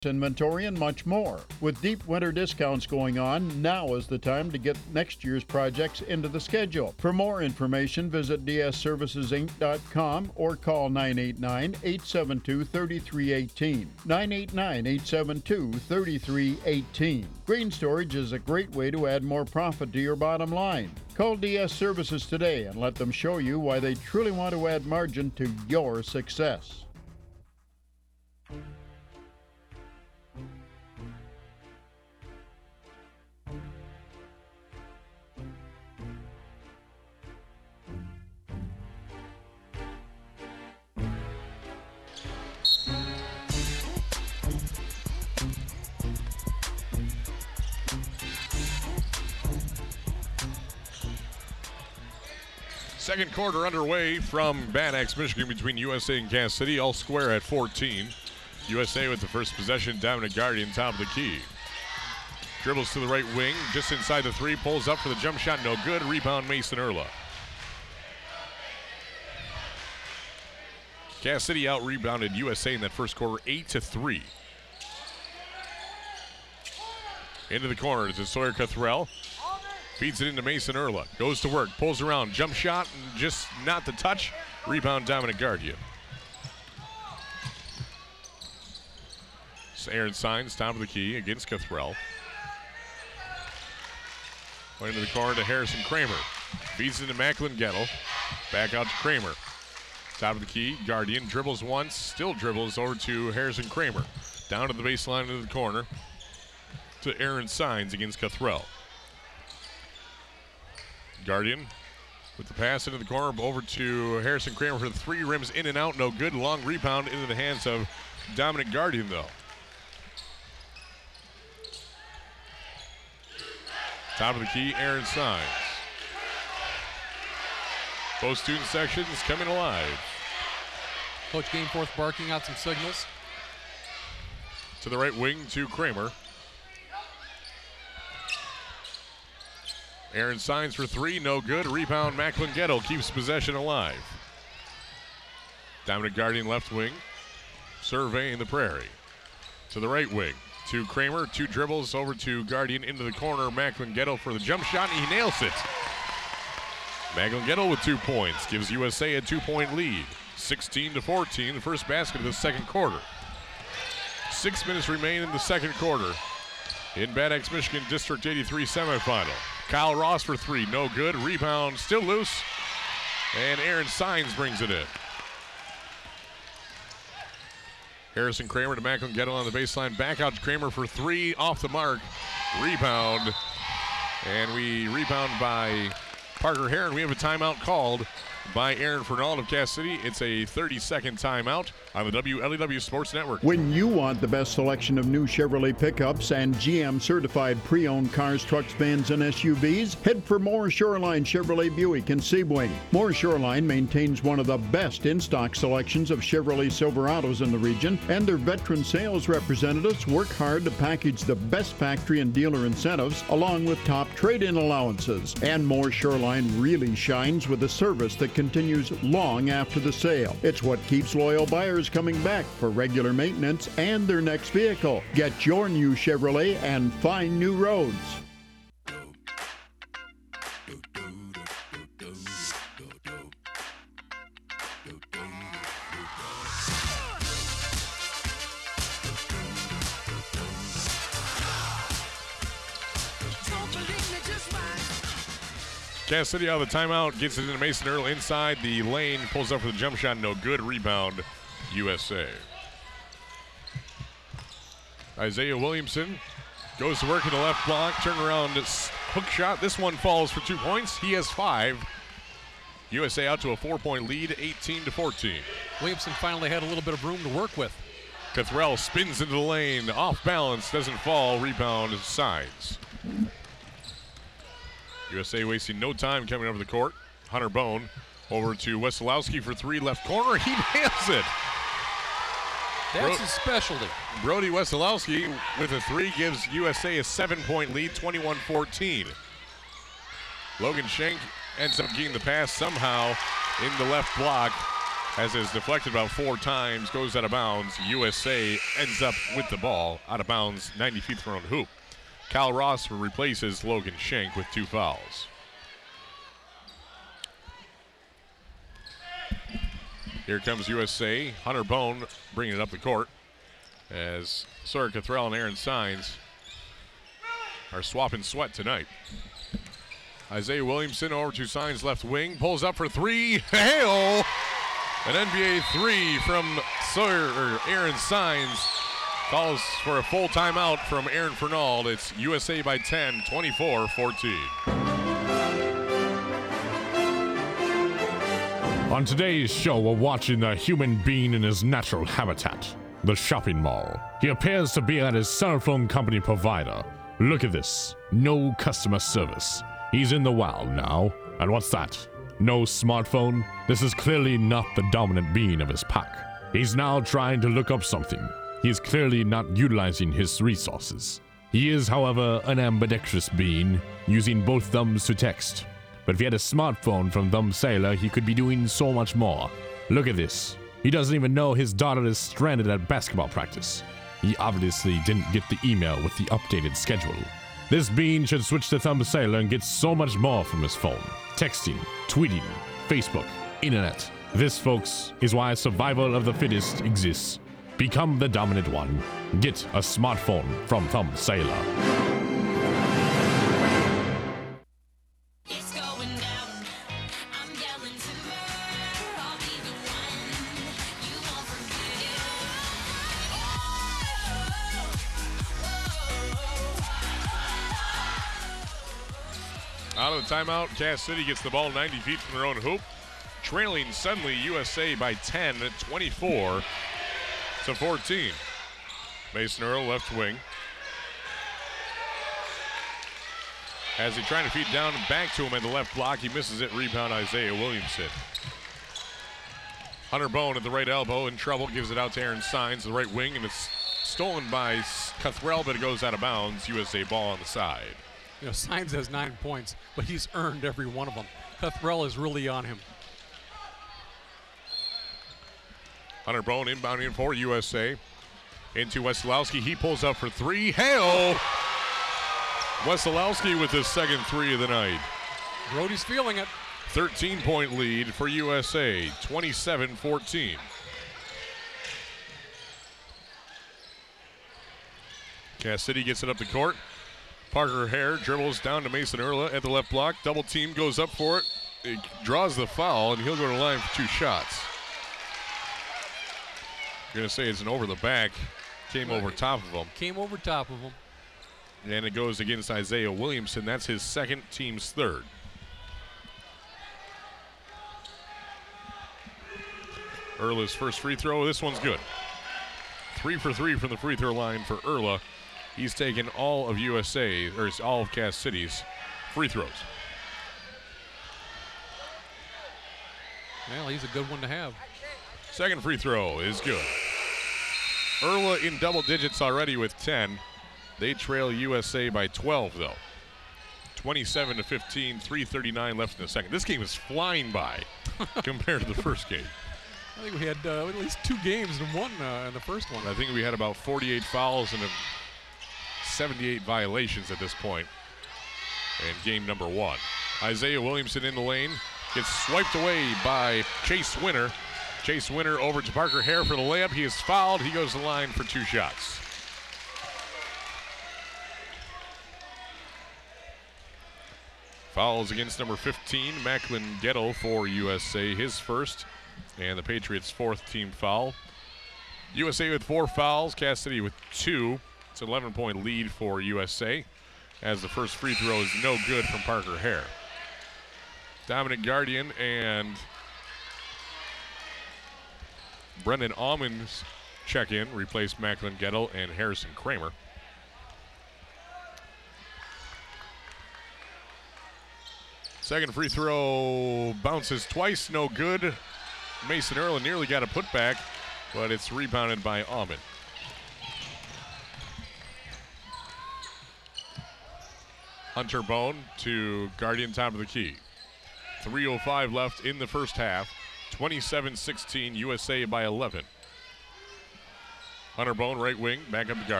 inventory, and much more. With deep winter discounts going on, now is the time to get next year's projects into the schedule. For more information, visit dsservicesinc.com or call 989-872-3318. 989-872-3318. Grain storage is a great way to add more profit to your bottom line. Call DS Services today and let them show you why they truly want to add margin to your success. Second quarter underway from Bad Axe, Michigan between USA and Cass City, all square at 14. USA with the first possession, Dominic Guardian, top of the key. Dribbles to the right wing, just inside the three, pulls up for the jump shot, no good. Rebound, Mason Erla. Cass City out-rebounded USA in that first quarter, 8-3. Into the corner to Sawyer Cothrell. Feeds it into Mason Erla. Goes to work, pulls around, jump shot, and just not the touch. Rebound, Dominic Guardian. So Aaron Signs, top of the key against Cothrell. Into the corner to Harrison Kramer. Feeds it into Macklin Gettle. Back out to Kramer. Top of the key, Guardian dribbles once, still dribbles over to Harrison Kramer. Down to the baseline into the corner to Aaron Signs against Cothrell. Guardian with the pass into the corner over to Harrison Kramer for the three, rims in and out, no good. Long rebound into the hands of Dominic Guardian though. Top of the key, Aaron Signs. Both student sections coming alive. Coach Gameforth barking out some signals. To the right wing to Kramer. Aaron Signs for three, no good. Rebound, Macklin Gettle keeps possession alive. Dominic Guardian left wing, surveying the prairie. To the right wing, to Kramer, two dribbles over to Guardian into the corner. Macklin Gettle for the jump shot, and he nails it. Macklin Gettle with 2 points, gives USA a 2-point lead. 16-14, the first basket of the second quarter. 6 minutes remain in the second quarter in Bad Axe, Michigan District 83 semifinal. Kyle Ross for three, no good. Rebound still loose, and Aaron Signs brings it in. Harrison Kramer to Macklin Gettle on the baseline. Back out to Kramer for three, off the mark. Rebound, and we rebound by Parker Heron. We have a timeout called by Aaron Fernald of Cass City. It's a 30-second timeout on the WLEW Sports Network. When you want the best selection of new Chevrolet pickups and GM-certified pre-owned cars, trucks, vans, and SUVs, head for Moore Shoreline Chevrolet Buick in Sebring. Moore Shoreline maintains one of the best in-stock selections of Chevrolet Silverados in the region, and their veteran sales representatives work hard to package the best factory and dealer incentives along with top trade-in allowances. And Moore Shoreline really shines with a service that continues long after the sale. It's what keeps loyal buyers coming back for regular maintenance and their next vehicle. Get your new Chevrolet and find new roads. Cass City out of the timeout, gets it into Mason Erla inside the lane, pulls up for the jump shot, no good. Rebound, USA. Isaiah Williamson goes to work in the left block, turnaround hook shot. This one falls for 2 points. He has 5. USA out to a 4-point lead, 18-14. Williamson finally had a little bit of room to work with. Cothrell spins into the lane, off balance, doesn't fall. Rebound, Signs. USA wasting no time coming over the court. Hunter Bone over to Wesolowski for three, left corner. He nails it. That's his specialty. Brody Wesolowski with a three gives USA a 7-point lead, 21-14. Logan Schenk ends up getting the pass somehow in the left block as is deflected about 4 times, goes out of bounds. USA ends up with the ball out of bounds, 90 feet from their own hoop. Kyle Ross replaces Logan Schenk with 2 fouls. Here comes USA. Hunter Bone bringing it up the court as Sawyer Cathrell and Aaron Sines are swapping sweat tonight. Isaiah Williamson over to Sines left wing, pulls up for 3. Hail! An NBA 3 from Aaron Sines. Calls for a full timeout from Aaron Fernald. It's USA by 10, 24-14. On today's show, we're watching a human being in his natural habitat, the shopping mall. He appears to be at his cell phone company provider. Look at this. No customer service. He's in the wild now. And what's that? No smartphone? This is clearly not the dominant being of his pack. He's now trying to look up something. He is clearly not utilizing his resources. He is, however, an ambidextrous being, using both thumbs to text. But if he had a smartphone from Thumb Sailor, he could be doing so much more. Look at this. He doesn't even know his daughter is stranded at basketball practice. He obviously didn't get the email with the updated schedule. This being should switch to Thumb Sailor and get so much more from his phone. Texting, tweeting, Facebook, internet. This, folks, is why survival of the fittest exists. Become the dominant one. Get a smartphone from Thumb Sailor. Out of the timeout, Cass City gets the ball 90 feet from their own hoop. Trailing suddenly USA by 10 at 24-14. Mason Earl left wing. As he trying to feed down and back to him at the left block, he misses it. Rebound Isaiah Williamson. Hunter Bone at the right elbow in trouble, gives it out to Aaron Sines, the right wing, and it's stolen by Cathrell, but it goes out of bounds. USA ball on the side. You know, Sines has 9 points, but he's earned every one of them. Cathrell is really on him. Hunter Bone inbounding for USA. Into Wesolowski. He pulls up for 3. Hail! Wesolowski with his second 3 of the night. Brody's feeling it. 13-point lead for USA, 27-14. Cass City gets it up the court. Parker Hare dribbles down to Mason Erla at the left block. Double team goes up for it. It draws the foul, and he'll go to the line for 2 shots. You're going to say it's an over the back. Came over top of him. Came over top of him. And it goes against Isaiah Williamson. That's his second, team's third. Erla's first free throw. This one's good. 3 for 3 from the free throw line for Erla. He's taken all of USA, or all of Cass City's free throws. Well, he's a good one to have. Second free throw is good. Erla in double digits already with 10. They trail USA by 12, though. 27-15, 3:39 left in the second. This game is flying by compared to the first game. I think we had at least 2 games and 1 in the first one. I think we had about 48 fouls and 78 violations at this point in game number 1. Isaiah Williamson in the lane gets swiped away by Chase Winter. Chase Winter over to Parker Hare for the layup. He is fouled. He goes to the line for 2 shots. Fouls against number 15, Macklin Gettle for USA, his first, and the Patriots' 4th team foul. USA with 4 fouls, Cass City with 2. It's an 11-point lead for USA, as the first free throw is no good from Parker Hare. Dominic Guardian and Brendan Almonds check in, replace Macklin Gettle and Harrison Kramer. Second free throw bounces twice, no good. Mason Erla nearly got a putback, but it's rebounded by Almond. Hunter Bone to Guardian, top of the key. 3:05 left in the first half. 27-16, USA by 11. Hunter Bone, right wing, back up the guard.